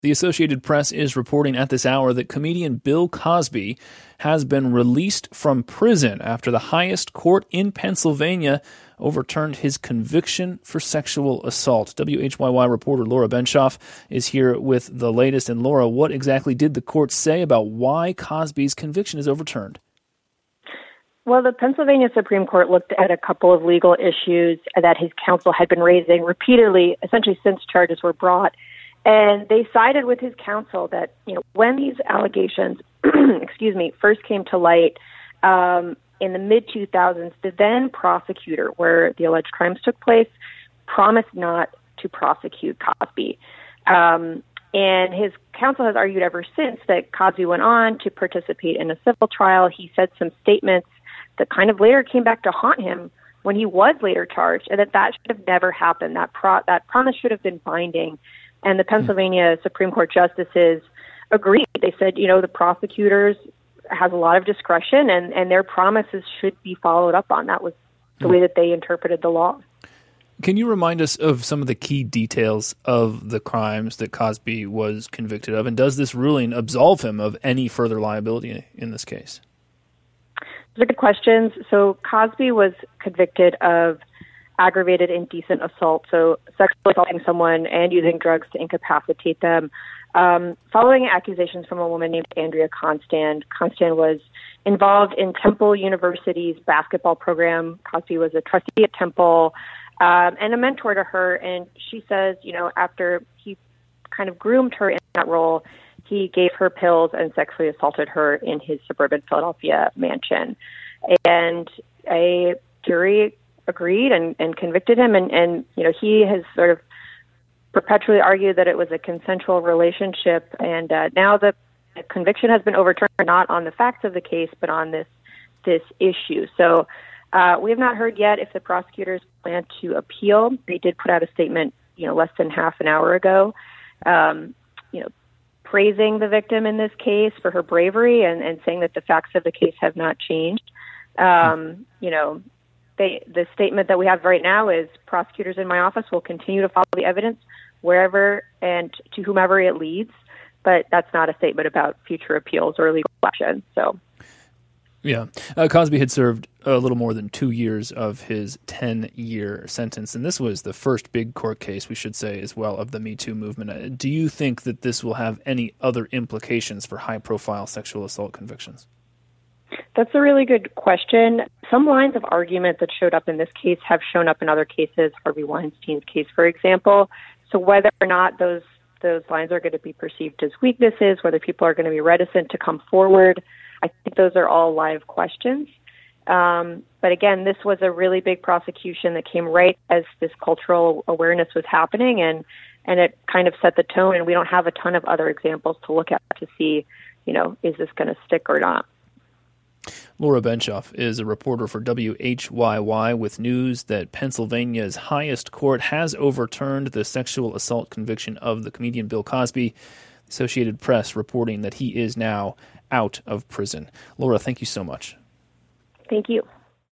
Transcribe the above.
The Associated Press is reporting at this hour that comedian Bill Cosby has been released from prison after the highest court in Pennsylvania overturned his conviction for sexual assault. WHYY reporter Laura Benshoff is here with the latest. And Laura, what exactly did the court say about why Cosby's conviction is overturned? Well, the Pennsylvania Supreme Court looked at a couple of legal issues that his counsel had been raising repeatedly, essentially since charges were brought. And they sided with his counsel that, when these allegations, first came to light in the mid-2000s, the then prosecutor where the alleged crimes took place promised not to prosecute Cosby. And his counsel has argued ever since that Cosby went on to participate in a civil trial. He said some statements that kind of later came back to haunt him when he was later charged, and that should have never happened. That promise should have been binding. And the Pennsylvania Supreme Court justices agreed. They said, the prosecutors has a lot of discretion and their promises should be followed up on. That was the way that they interpreted the law. Can you remind us of some of the key details of the crimes that Cosby was convicted of? And does this ruling absolve him of any further liability in this case? Those are good questions. So Cosby was convicted of aggravated indecent assault, so sexually assaulting someone and using drugs to incapacitate them. Following accusations from a woman named Andrea Constand. Constand was involved in Temple University's basketball program. Cosby was a trustee at Temple and a mentor to her. And she says, after he kind of groomed her in that role, he gave her pills and sexually assaulted her in his suburban Philadelphia mansion. And a jury agreed and convicted him. And he has sort of perpetually argued that it was a consensual relationship. And now the conviction has been overturned, not on the facts of the case, but on this issue. So we have not heard yet if the prosecutors plan to appeal. They did put out a statement, less than half an hour ago, praising the victim in this case for her bravery and saying that the facts of the case have not changed. The statement that we have right now is prosecutors in my office will continue to follow the evidence wherever and to whomever it leads, but that's not a statement about future appeals or legal action. So, yeah, Cosby had served a little more than 2 years of his 10-year sentence, and this was the first big court case, we should say, as well, of the Me Too movement. Do you think that this will have any other implications for high-profile sexual assault convictions? That's a really good question. Some lines of argument that showed up in this case have shown up in other cases, Harvey Weinstein's case, for example. So whether or not those lines are going to be perceived as weaknesses, whether people are going to be reticent to come forward, I think those are all live questions. But again, this was a really big prosecution that came right as this cultural awareness was happening, and it kind of set the tone, and we don't have a ton of other examples to look at to see, is this going to stick or not. Laura Benshoff is a reporter for WHYY with news that Pennsylvania's highest court has overturned the sexual assault conviction of the comedian Bill Cosby. The Associated Press reporting that he is now out of prison. Laura, thank you so much. Thank you.